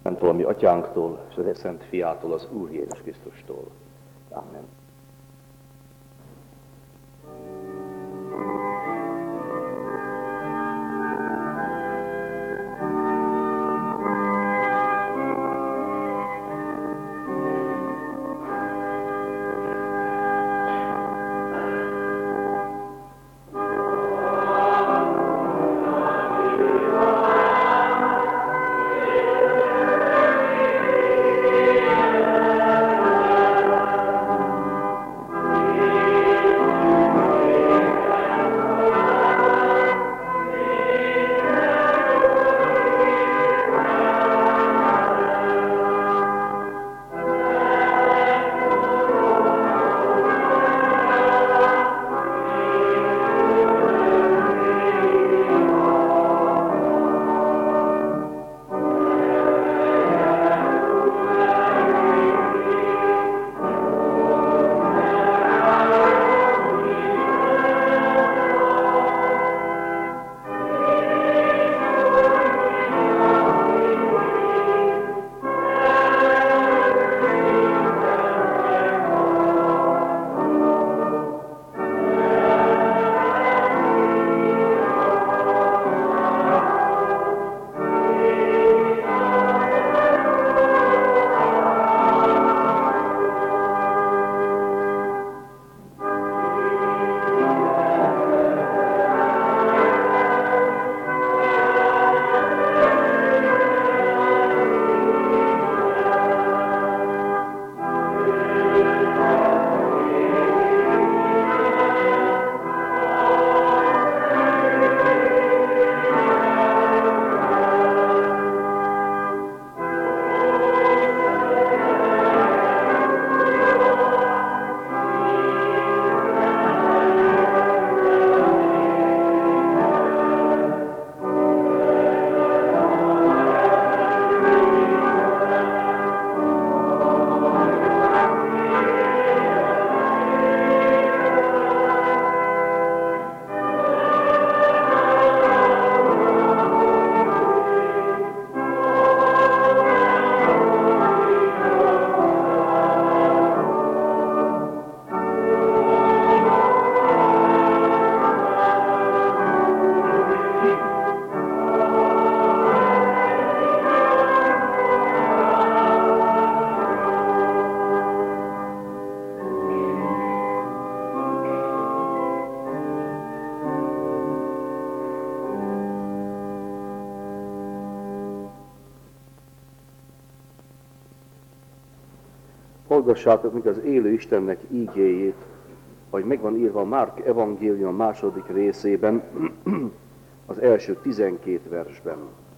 a mi atyánktól, és az Szent Fiától, az Úr Jézus Krisztustól. Amen. Hallgassátok meg az élő Istennek ígéjét, ahogy megvan írva a Márk evangélium második részében, az első 12 versben.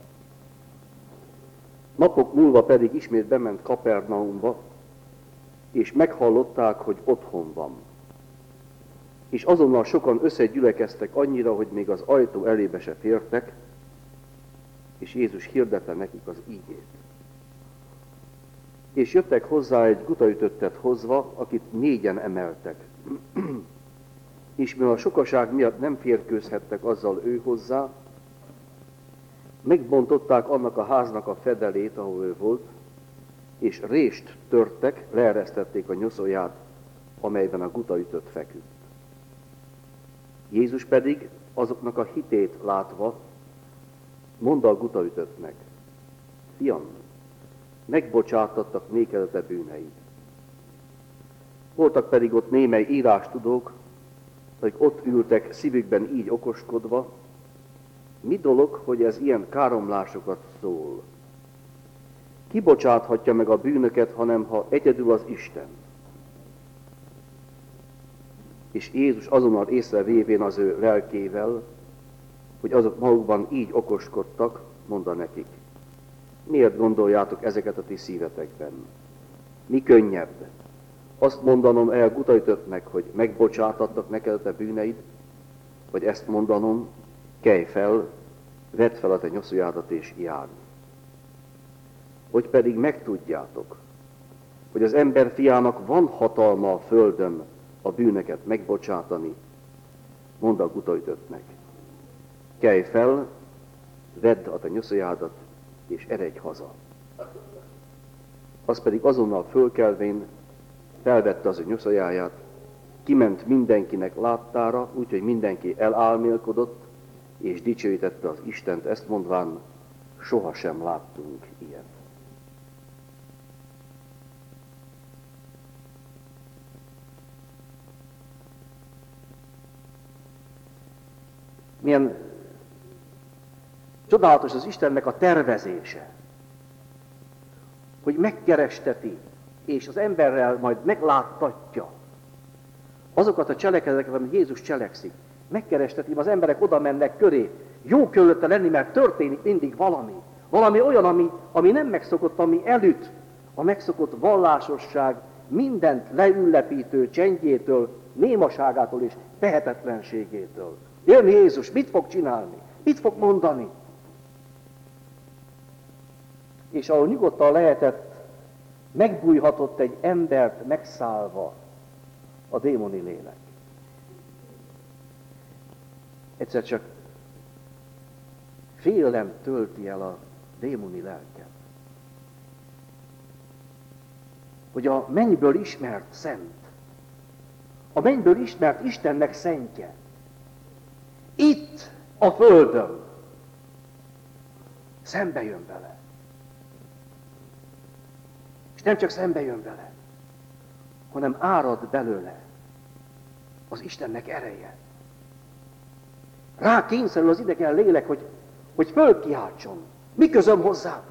Napok múlva pedig ismét bement Kapernaumba, és meghallották, hogy otthon van. És azonnal sokan összegyülekeztek annyira, hogy még az ajtó elébe se fértek, és Jézus hirdette nekik az ígét. És jöttek hozzá egy gutaütöttet hozva, akit 4-en emeltek. És mivel a sokaság miatt nem férkőzhettek azzal ő hozzá, megbontották annak a háznak a fedelét, ahol ő volt, és rést törtek, leeresztették a nyoszóját, amelyben a gutaütött feküdt. Jézus pedig azoknak a hitét látva, mondta a gutaütöttnek: fiam, megbocsátattak néked a te bűneid. Voltak pedig ott némely írástudók, akik ott ültek szívükben így okoskodva, mi dolog, hogy ez ilyen káromlásokat szól? Ki bocsáthatja meg a bűnöket, hanem ha egyedül az Isten? És Jézus azonnal észrevévén az ő lelkével, hogy azok magukban így okoskodtak, mondta nekik: miért gondoljátok ezeket a ti szívetekben? Mi könnyebb? Azt mondanom el gutaütöttnek, hogy megbocsátattak neked a te bűneid, vagy ezt mondanom: kelj fel, vedd fel a te nyoszójádat és járj. Hogy pedig megtudjátok, hogy az ember fiának van hatalma a földön a bűneket megbocsátani, mondd a gutaütöttnek: kelj fel, vedd a te nyoszójádat és eredj haza. Az pedig azonnal fölkelvén felvette az ő nyuszajáját, kiment mindenkinek láttára, úgyhogy mindenki elálmélkodott, és dicsőítette az Istent, ezt mondván, sohasem láttunk ilyet. Milyen csodálatos az Istennek a tervezése, hogy megkeresteti, és az emberrel majd megláttatja azokat a cselekedeteket, amit Jézus cselekszik. Megkeresteti, az emberek oda mennek köré. Jó körülötte lenni, mert történik mindig valami. Valami olyan, ami nem megszokott, ami elüt. A megszokott vallásosság mindent leülepítő csendjétől, némaságától és tehetetlenségétől. Jön Jézus, mit fog csinálni? Mit fog mondani? És ahol nyugodtan lehetett, megbújhatott egy embert megszállva a démoni lélek. Egyszer csak félelem tölti el a démoni lelket. Hogy a mennyből ismert szent, a mennyből ismert Istennek szentje, itt a földön szembe jön vele. És nem csak szembe jön vele, hanem árad belőle az Istennek ereje. Rá kényszerül az idegen lélek, hogy fölkiáltson. Mi közöm hozzád?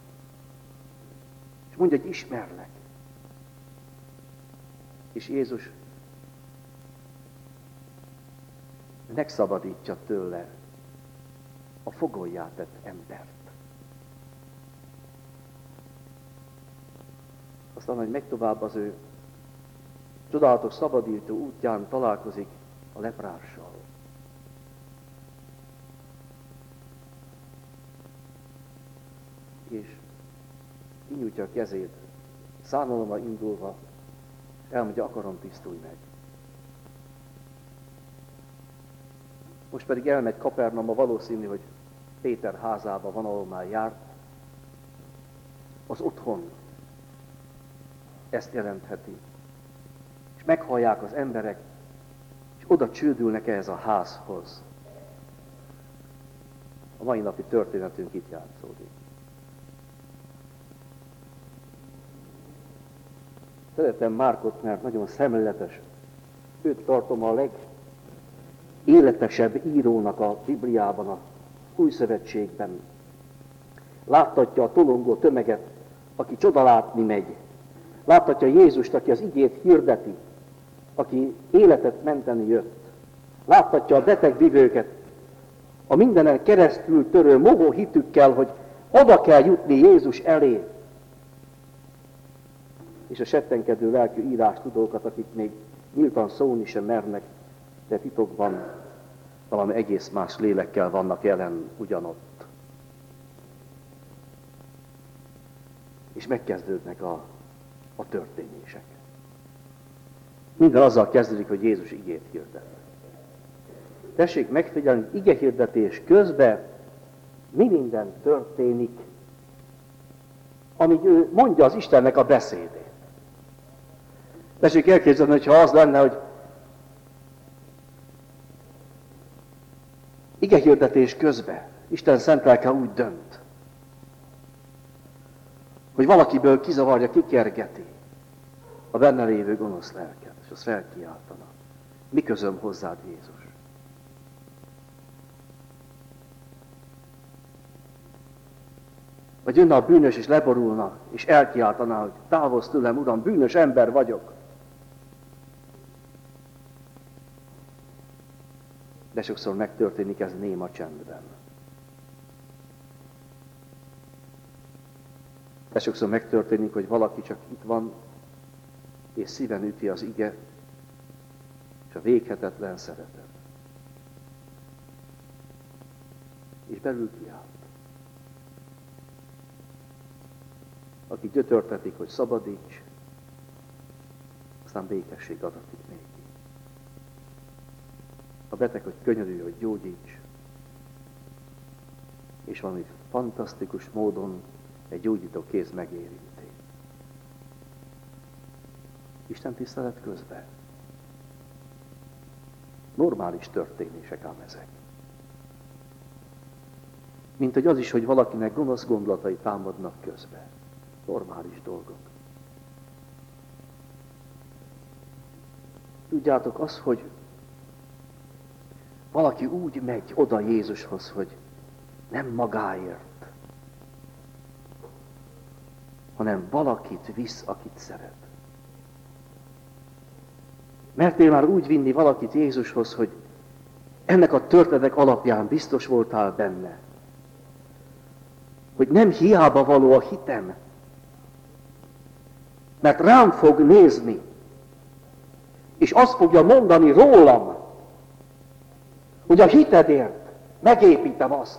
És mondja, hogy ismerlek. És Jézus megszabadítja tőle a fogollyá tett embert. Aztán, hogy megy tovább, az ő csodálatos szabadító útján találkozik a leprással. És kinyújtja a kezét, szánalomra indulva, és elmondja, akarom, tisztulj meg. Most pedig elmegy Kapernaumba, valószínű, hogy Péter házába van, ahol már járt. Az otthon ezt jelentheti. És meghallják az emberek, és oda csődülnek ehhez a házhoz. A mai napi történetünk itt játszódik. Szeretem Márkot, mert nagyon szemléletes. Őt tartom a legéletesebb írónak a Bibliában, a Új Szövetségben. Láttatja a tolongó tömeget, aki csodalátni megy. Láttatja Jézust, aki az igét hirdeti, aki életet menteni jött. Láttatja a betegvivőket, a mindenen keresztül törő mohó hitükkel, hogy oda kell jutni Jézus elé. És a settenkedő lelkű írástudókat, akik még nyíltan szólni sem mernek, de titokban valami egész más lélekkel vannak jelen ugyanott. És megkezdődnek a történések. Minden azzal kezdődik, hogy Jézus igét hirdet. Tessék megfigyelni, igehirdetés közben mi minden történik, amíg ő mondja az Istennek a beszédét. Tessék elképzelni, hogyha az lenne, hogy igehirdetés közben Isten szent lelke úgy dönt, hogy valakiből kizavarja, kikergeti a benne lévő gonosz lelket, és az felkiáltana. Mi közöm hozzád, Jézus? Vagy jönne a bűnös, és leborulna, és elkiáltaná, hogy távozz tőlem, Uram, bűnös ember vagyok. De sokszor megtörténik ez néma csendben. De sokszor megtörténik, hogy valaki csak itt van, és szíven üti az ige, és a véghetetlen szeretet. És belül kiáll. Aki gyötörtetik, hogy szabadíts, aztán békesség adatik néki. A beteg, hogy könyörülj, hogy gyógyíts, és valami fantasztikus módon egy gyógyító kéz megérinti. Isten tisztelet közben. Normális történések ám ezek. Mint hogy az is, hogy valakinek gonosz gondolatai támadnak közbe. Normális dolgok. Tudjátok, az, hogy valaki úgy megy oda Jézushoz, hogy nem magáért, hanem valakit visz, akit szeret. Mertél már úgy vinni valakit Jézushoz, hogy ennek a történetek alapján biztos voltál benne, hogy nem hiába való a hitem, mert rám fog nézni, és azt fogja mondani rólam, hogy a hitedért megépítem azt.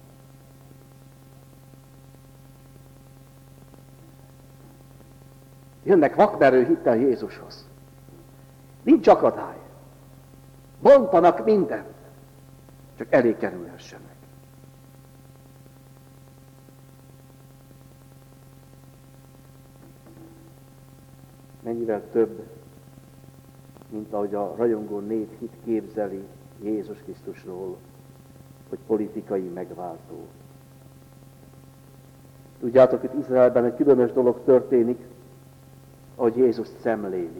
Jönnek vakmerő hittel Jézushoz. Nincs akadály. Bontanak mindent, csak elé kerülhessenek. Mennyivel több, mint ahogy a rajongó nép hit képzeli Jézus Krisztusról, hogy politikai megváltó. Tudjátok, itt Izraelben egy különös dolog történik, ahogy Jézus szemlélik.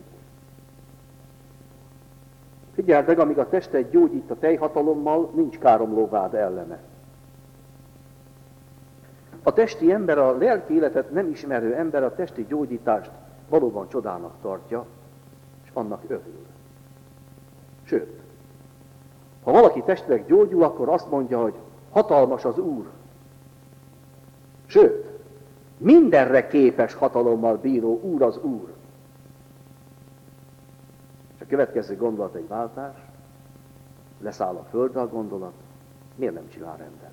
Figyeld meg, amíg a testet gyógyít a teljhatalommal, nincs káromló vád ellene. A testi ember, a lelki életet nem ismerő ember a testi gyógyítást valóban csodának tartja, és annak örül. Sőt, ha valaki testileg gyógyul, akkor azt mondja, hogy hatalmas az Úr. Sőt, mindenre képes hatalommal bíró Úr az Úr. És a következő gondolat egy váltás, leszáll a földre a gondolat, miért nem csinál rendet?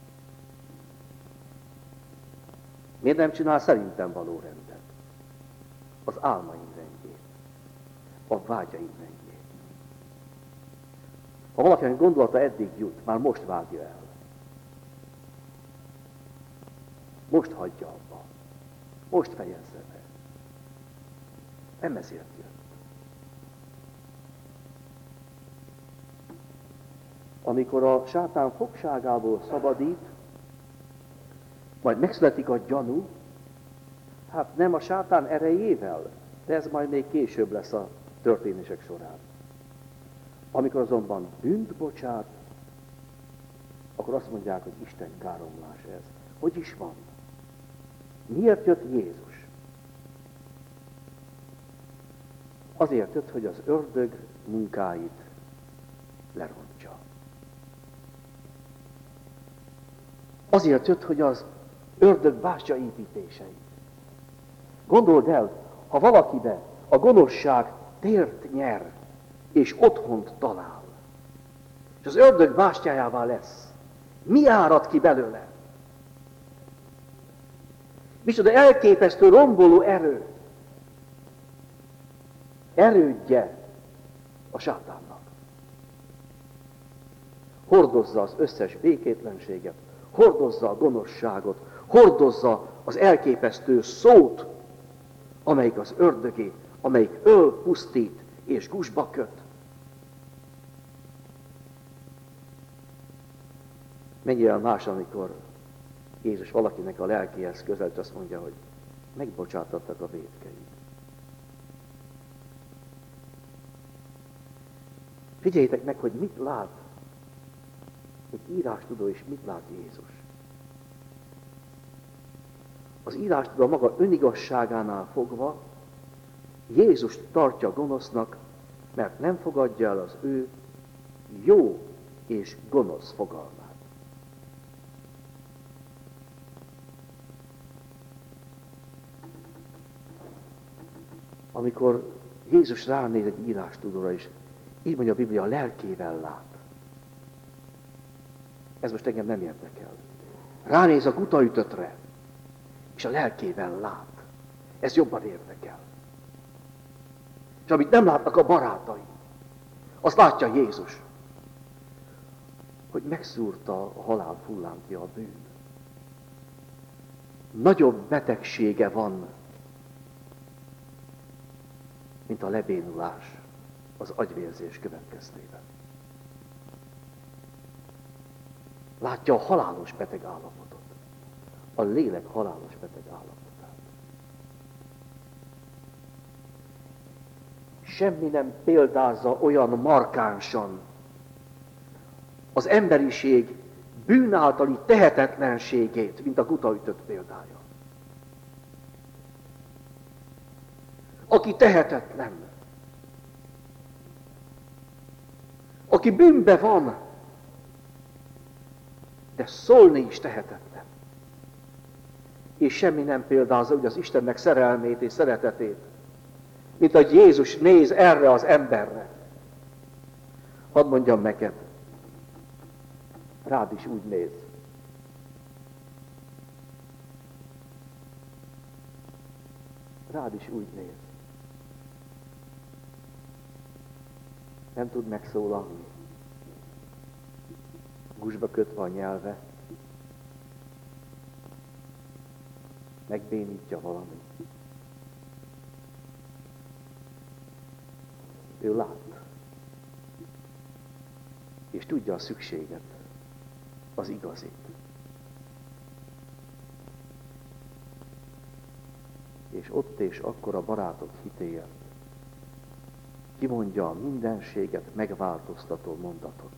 Miért nem csinál szerintem való rendet? Az álmaim rendjét, a vágyaim rendjét. Ha valakinek gondolata eddig jut, már most vágja el. Most hagyja abba. Most fejezze be. Nem ezért jött. Amikor a sátán fogságából szabadít, majd megszületik a gyanú, hát nem a sátán erejével, de ez majd még később lesz a történések során. Amikor azonban bűnt bocsát, akkor azt mondják, hogy Isten káromlás ez. Hogy is van? Miért jött Jézus? Azért jött, hogy az ördög munkáit lerontsa. Azért jött, hogy az ördög bástya építéseit. Gondold el, ha valakibe a gonoszság tért nyer, és otthont talál, és az ördög bástyájává lesz, mi árad ki belőle? Micsoda elképesztő romboló erő, erődje a sátánnak. Hordozza az összes békétlenséget, hordozza a gonoszságot, hordozza az elképesztő szót, amelyik az ördögé, amelyik öl, pusztít és gúzsba köt. Mennyire más, amikor Jézus valakinek a lelkéhez közel, azt mondja, hogy megbocsátattak a vétkeid. Figyeljétek meg, hogy mit lát egy írástudó, és mit lát Jézus. Az írástudó maga önigazságánál fogva Jézust tartja gonosznak, mert nem fogadja el az ő jó és gonosz fogalmát. Amikor Jézus ránéz egy írástudóra is, így mondja a Biblia, a lelkével lát. Ez most engem nem érdekel. Ránéz a gutaütöttre, és a lelkével lát. Ez jobban érdekel. És amit nem látnak a barátai, azt látja Jézus, hogy megszúrta a halál fullánkja a bűn. nagyobb betegsége van, mint a lebénulás az agyvérzés következtében. Látja a halálos beteg állapotot, a lélek halálos beteg állapotát. Semmi nem példázza olyan markánsan az emberiség bűn általi tehetetlenségét, mint a gutaütött példája. Aki tehetetlen, aki bűnbe van, de szólni is tehetetlen. És semmi nem példázza úgy az Istennek szerelmét és szeretetét, mint hogy Jézus néz erre az emberre. Hadd mondjam neked, rád is úgy néz. Rád is úgy néz. Nem tud megszólalni. Gúzsba kötve a nyelve. Megbénítja valami. Ő lát. És tudja a szükséget, az igazit. És ott és akkor a barátok hitéért kimondja a mindenséget megváltoztató mondatot.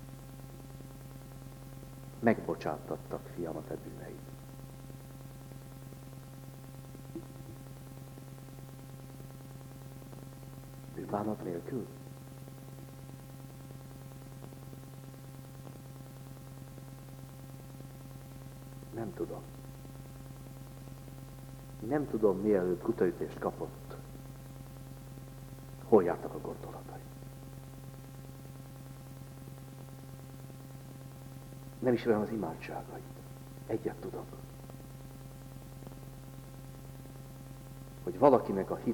Megbocsáttattak, fiam, a te bűneid. Bűnbánat nélkül? Nem tudom. Nem tudom, mielőtt gutaütést kapott, hol jártak a gondolatai. Nem ismerem az imádságait. Egyet tudok. Hogy valakinek a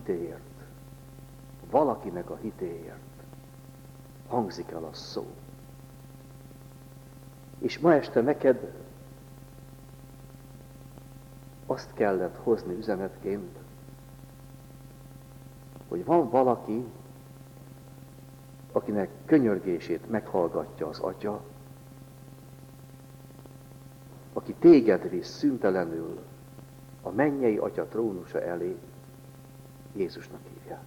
hitéért hangzik el a szó. És ma este neked azt kellett hozni üzenetként, hogy van valaki, akinek könyörgését meghallgatja az Atya, aki téged visz szüntelenül a mennyei Atya trónusa elé, Jézusnak hívják.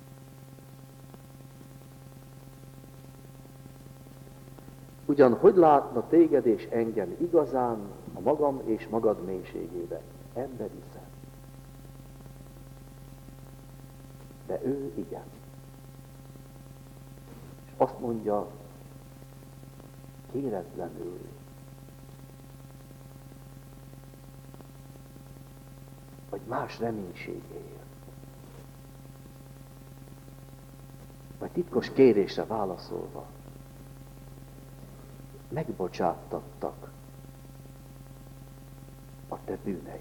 Ugyan hogy látna téged és engem igazán a magam és magad mélységébe? Emberi szem. De ő igen. És azt mondja, kéretlenül, vagy más reménységéért, vagy titkos kérésre válaszolva, megbocsáttattak a te bűneid.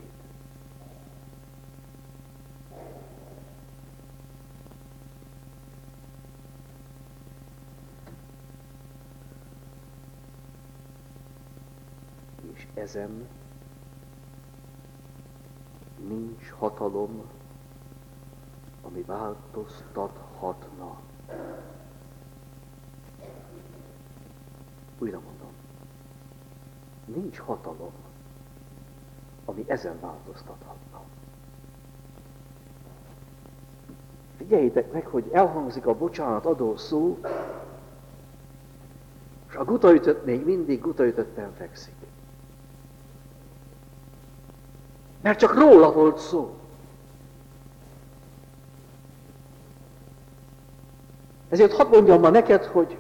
És ezen nincs hatalom, ami változtathatna. Újra mondom, nincs hatalom, ami ezen változtathatna. Figyeljétek meg, hogy elhangzik a bocsánatadó szó, és a gutaütött még mindig gutaütötten fekszik. Mert csak róla volt szó. Ezért hadd mondjam ma neked, hogy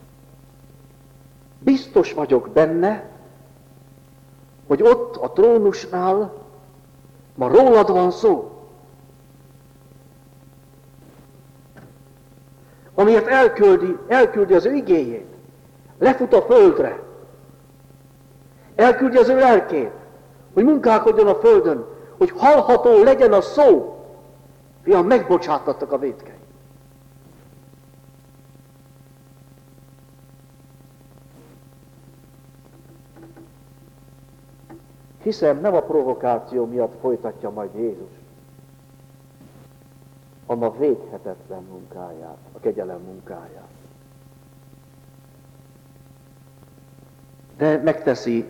biztos vagyok benne, hogy ott a trónusnál ma rólad van szó. Amiért elküldi az ő igéjét, lefut a földre, elküldi az ő lelkét, hogy munkálkodjon a földön, hogy hallható legyen a szó. Fiam, megbocsáttattak a vétkei. hiszem, nem a provokáció miatt folytatja majd Jézus, hanem a véghetetlen munkáját, a kegyelem munkáját. De megteszi,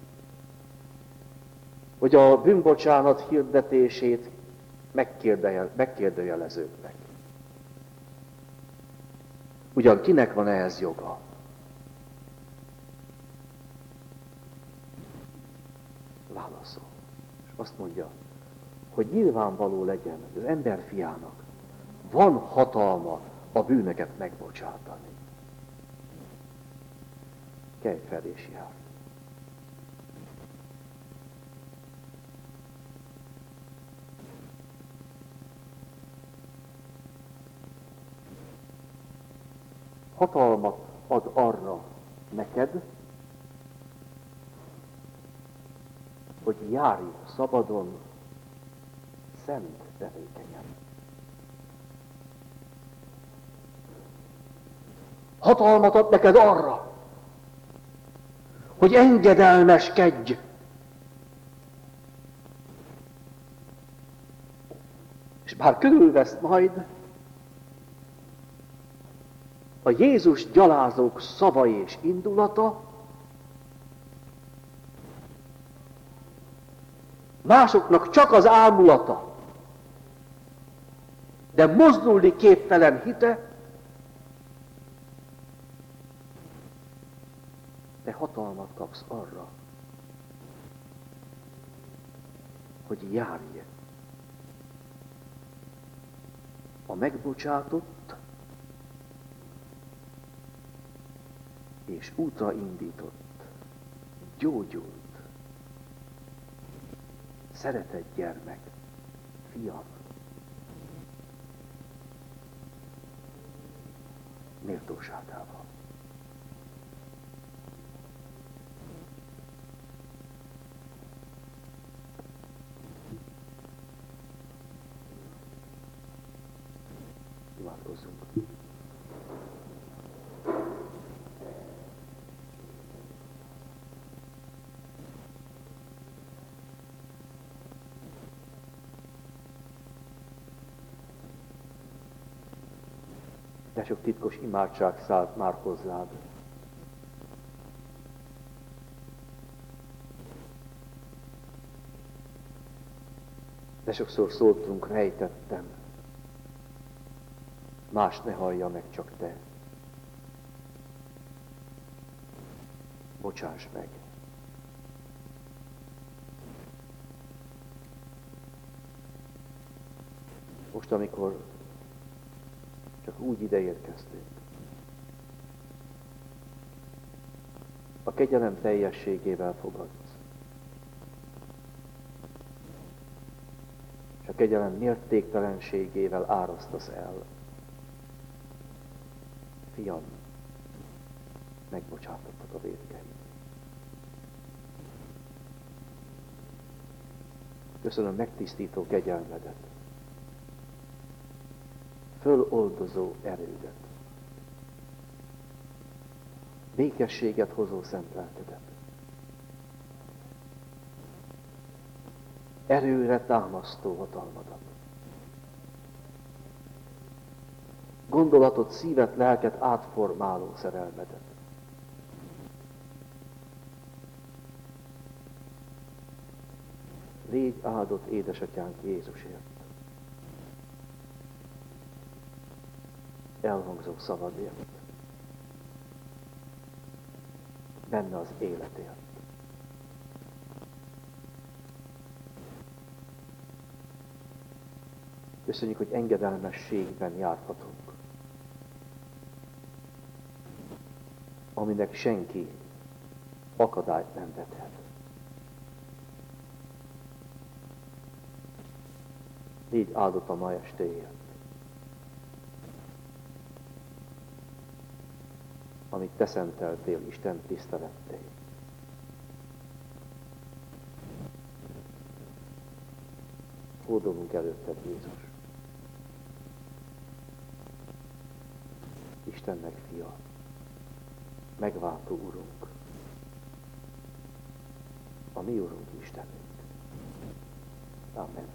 hogy a bűnbocsánat hirdetését megkérdőjelezőknek. Ugyan kinek van ehhez joga? Válaszol. És azt mondja, hogy nyilvánvaló legyen, hogy az ember fiának van hatalma a bűnöket megbocsátani. Kelj fel és jár. Hatalmat ad arra neked, hogy járj szabadon, szent tevékenyen. Hatalmat ad neked arra, hogy engedelmeskedj. És bár körülvesz majd, a Jézus gyalázók szava és indulata, másoknak csak az ámulata, de mozdulni képtelen hite, te hatalmat kapsz arra, hogy járj a megbocsátott és útra indított, gyógyult, szeretett gyermek, fiam, méltóságával. Imádkozzunk. De sok titkos imádság szállt már hozzád. De sokszor szóltunk rejtettem. Más ne hallja meg, csak te. Bocsáss meg. Most, amikor csak úgy ide érkeztünk, a kegyelem teljességével fogadsz. És a kegyelem mértéktelenségével árasztasz el. Fiam, megbocsátottak a vétkeid. Köszönöm megtisztító kegyelmedet, föloldozó erődet, békességet hozó szent lelkedet, erőre támasztó hatalmadat, gondolatot, szívet, lelket átformáló szerelmedet. Légy áldott édesatyánk Jézusért. Elhangzó szavadért. Benne az életért. Köszönjük, hogy engedelmességben járhatunk. Aminek senki akadályt nem vethet. Légy áldott a ma estéért, amit te szenteltél Isten tiszteletté. Hódolunk előtted, Jézus. Istennek fia, megváltó Urunk. a mi Urunk Istenünk. Amen.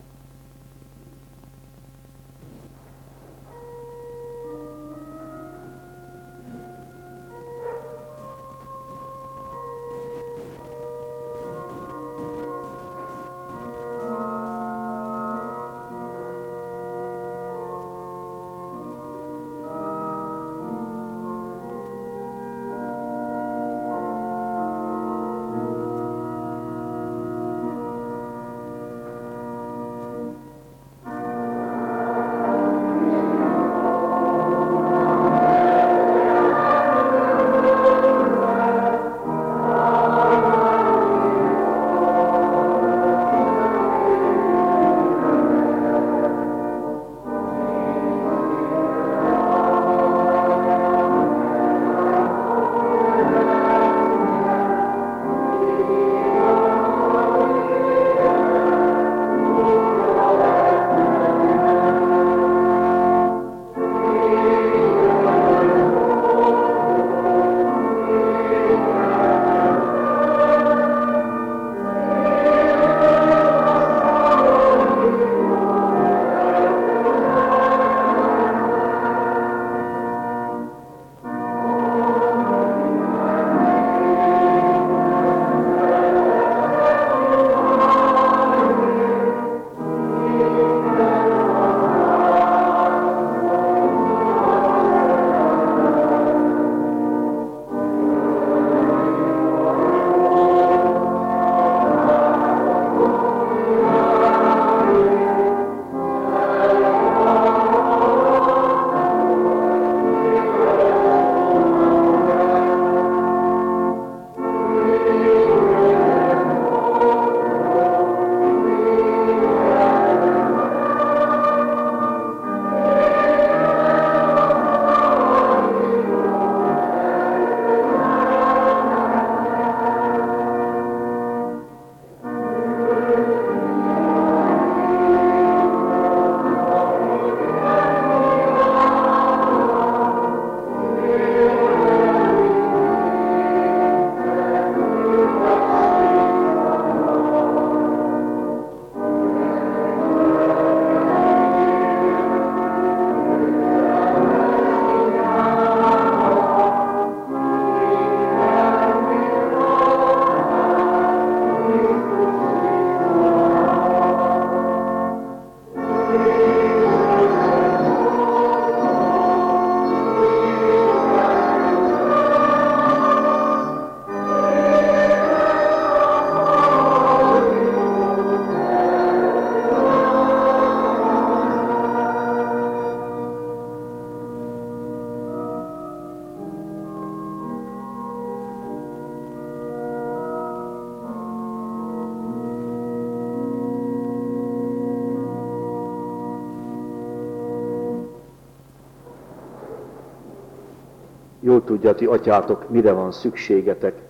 Jól tudja, ti atyátok, mire van szükségetek,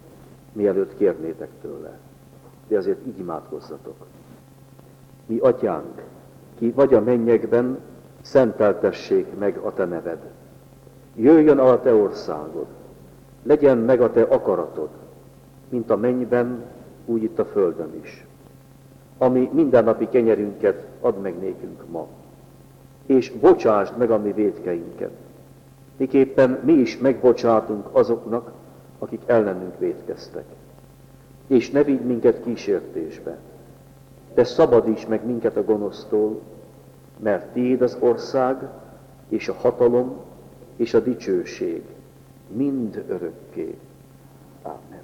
mielőtt kérnétek tőle. De azért így imádkozzatok. Mi atyánk, ki vagy a mennyekben, szenteltessék meg a te neved. Jöjjön el a te országod, legyen meg a te akaratod, mint a mennyben, úgy itt a földön is. Ami mindennapi kenyerünket add meg nékünk ma, és bocsásd meg a mi vétkeinket, miképpen mi is megbocsátunk azoknak, akik ellenünk vétkeztek. És ne vigy minket kísértésbe, de szabadíts meg minket a gonosztól, mert tiéd az ország, és a hatalom, és a dicsőség, mind örökké. Ámen.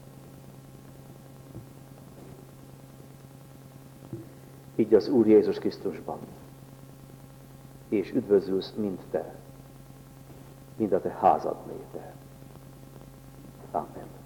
Így az Úr Jézus Krisztusban, és üdvözülsz mind te, mind a te házad népe. Ámen.